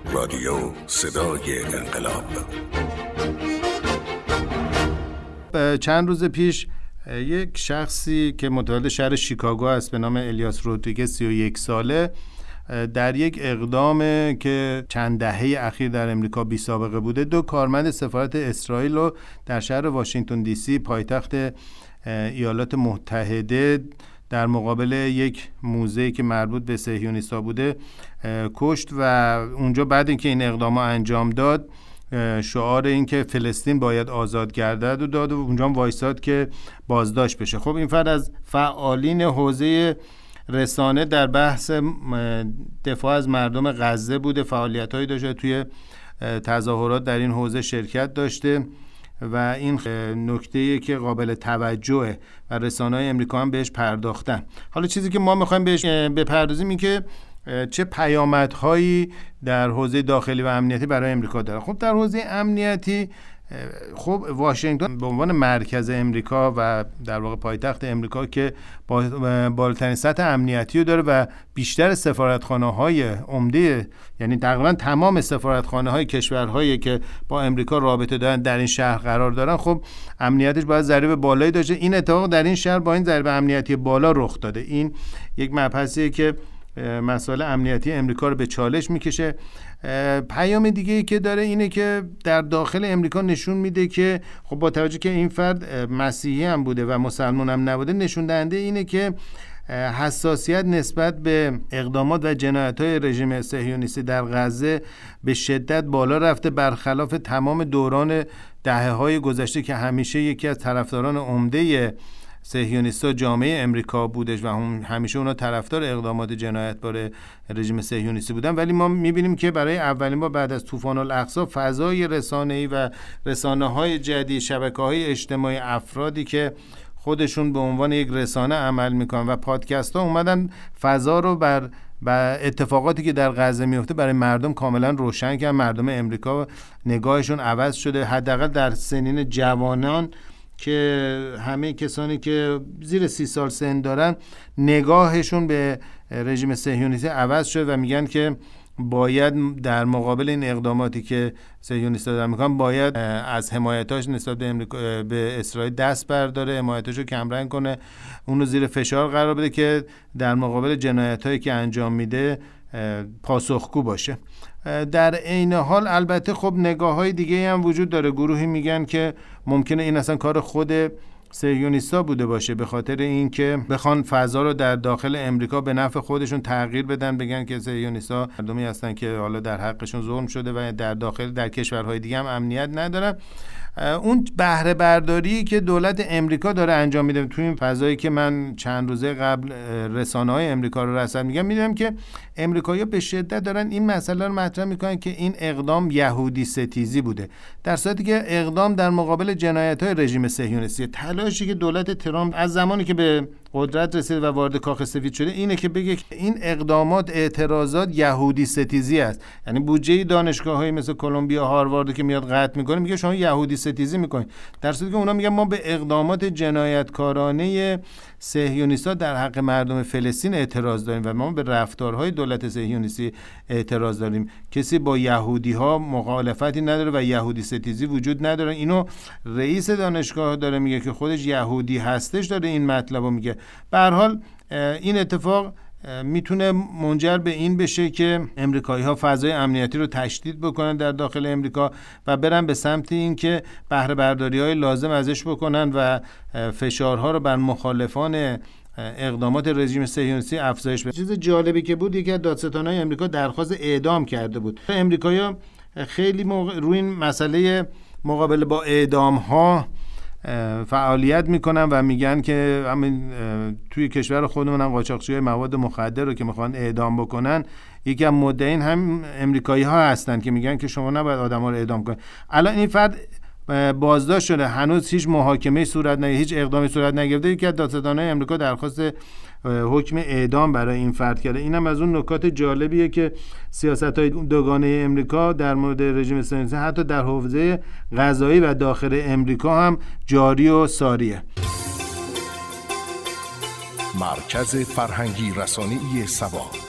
رادیو صدای انقلاب. چند روز پیش یک شخصی که متولد شهر شیکاگو است به نام الیاس رودریگز 31 ساله در یک اقدام که چند دهه اخیر در امریکا بی سابقه بوده، 2 کارمند سفارت اسرائیل رو در شهر واشنگتن دی سی پایتخت ایالات متحده در مقابل یک موزه‌ای که مربوط به صهیونیست‌ها بوده کشت و اونجا بعد اینکه این اقدام انجام داد شعار این که فلسطین باید آزاد گردد و داد و اونجا وایساد که بازداشت بشه. خب این فرد از فعالین حوزه رسانه در بحث دفاع از مردم غزه بوده، فعالیت‌هایی داشته، توی تظاهرات در این حوزه شرکت داشته و این نکته‌ای که قابل توجهه و رسانه‌های امریکا هم بهش پرداختن. حالا چیزی که ما می‌خوایم بهش بپردازیم این که چه پیامدهایی در حوزه داخلی و امنیتی برای امریکا داره. خب در حوزه امنیتی خب واشنگتن به عنوان مرکز امریکا و در واقع پایتخت امریکا که بالاترین سطح امنیتی رو داره و بیشتر سفارتخانه‌های عمده، یعنی تقریبا تمام سفارتخانه‌های کشورهایی که با امریکا رابطه دارن در این شهر قرار دارن، خب امنیتش باید ضریب بالایی داشته. این اتفاق در این شهر با این ضریب امنیتی بالا رخ داده. این یک مبحثیه که مسائل امنیتی امریکا رو به چالش میکشه. پیام دیگه ای که داره اینه که در داخل امریکا نشون میده که خب با توجه که این فرد مسیحی هم بوده و مسلمان هم نبوده، نشون دهنده اینه که حساسیت نسبت به اقدامات و جنایت‌های رژیم صهیونیستی در غزه به شدت بالا رفته، برخلاف تمام دوران دهه‌های گذشته که همیشه یکی از طرفداران عمده صهیونیست‌ها جامعه امریکا بودش و همیشه اونا طرفدار اقدامات جنایتبار رژیم صهیونیستی بودن. ولی ما می‌بینیم که برای اولین بار بعد از طوفان الاقصی فضای رسانه‌ای و رسانه‌های جدید، شبکه‌های اجتماعی، افرادی که خودشون به عنوان یک رسانه عمل میکنن و پادکست‌ها اومدن فضا رو بر اتفاقاتی که در غزه میفته برای مردم کاملا روشن کردن. مردم امریکا نگاهشون عوض شده، حداقل در سنین جوانان که همه کسانی که زیر 30 سال سن دارن نگاهشون به رژیم صهیونیستی عوض شد و میگن که باید در مقابل این اقداماتی که صهیونیست‌ها دارن میکنن باید از حمایتاش نسبت به اسرائیل دست برداره، حمایتاشو کمرنگ کنه، اونو زیر فشار قرار بده که در مقابل جنایتایی که انجام میده پاسخگو باشه. در عین حال البته خب نگاه‌های دیگه هم وجود داره. گروهی میگن که ممکنه این اصلا کار خود صهیونیست‌ها بوده باشه، به خاطر اینکه بخوان فضا رو در داخل امریکا به نفع خودشون تغییر بدن، بگن که صهیونیست‌ها مردمی هستن که حالا در حقشون ظلم شده و در داخل در کشورهای دیگه هم امنیت ندارن. اون بهره برداری که دولت امریکا داره انجام میده تو این فضایی که من چند روزه قبل رسانه‌های امریکا رو رصد میدونم که امریکایی‌ها به شدت دارن این مسئله رو مطرح میکنن که این اقدام یهودی ستیزی بوده، در صورتی که اقدام در مقابل جنایت‌های رژیم صهیونیستی. تلاشی که دولت ترامپ از زمانی که به قدرت رسید و وارد کاخ سفید شده اینه که بگه این اقدامات، اعتراضات یهودی ستیزی است. یعنی بودجه دانشگاه‌های مثل کلمبیا، هاروارد که میاد قطع میکنه، میگه شما یهودی ستیزی میکنید، در صورتی که اونا میگن ما به اقدامات جنایتکارانه صهیونیست‌ها در حق مردم فلسطین اعتراض داریم و ما به رفتارهای دولت صهیونیستی اعتراض داریم. کسی با یهودی‌ها مخالفتی نداره و یهودی ستیزی وجود نداره. اینو رئیس دانشگاه داره میگه که خودش یهودی هستش، داره این مطلبو میگه. به هر حال این اتفاق میتونه منجر به این بشه که امریکایی‌ها فضای امنیتی رو تشدید بکنن در داخل امریکا و برن به سمت این که بهره برداری‌های لازم ازش بکنن و فشارها رو بر مخالفان اقدامات رژیم صهیونیستی افزایش بدن. چیز جالبی که بود، یکی از دادستان‌های امریکا درخواست اعدام کرده بود. امریکایی‌ها خیلی روی این مسئله مقابله با اعدام‌ها فعالیت میکنن و میگن که همین توی کشور خودمون هم قاچاقچی‌های مواد مخدر رو که میخوان اعدام بکنن، یکی از مدعیین هم امریکایی ها هستن که میگن که شما نباید آدما رو اعدام کنید. الان این فرد بازداشت شده، هنوز هیچ محاکمه صورت نگرفته، هیچ اقدامی صورت نگرفته. یکی از دادستان‌های امریکا درخواست حکم اعدام برای این فرد کرده. اینم از اون نکات جالبیه که سیاست‌های دوگانه امریکا در مورد رژیم صهیونیستی حتی در حوزه قضایی و داخل امریکا هم جاری و ساریه. مرکز فرهنگی رسانه‌ای سبا.